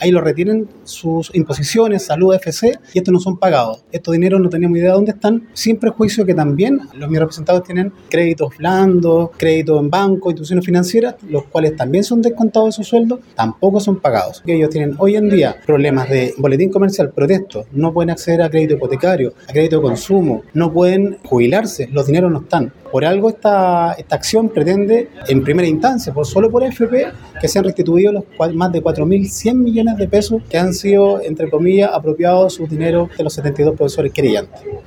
ahí lo retienen sus imposiciones, salud, FC, y estos no son pagados. Estos dineros no tenemos idea de dónde están, sin prejuicio que también mis representados tienen créditos blandos, créditos en bancos, instituciones financieras, los cuales también son descontados de su sueldo, tampoco son pagados. Ellos tienen hoy en día problemas de boletín comercial, protesto, no pueden acceder a crédito hipotecario, a crédito de consumo, no pueden jubilarse, los dineros no están. Por algo esta acción pretende, en primera instancia, solo por AFP, que sean restituidos los más de 4.100 millones de pesos que han sido, entre comillas, apropiados sus dineros de los 72 profesores querellantes.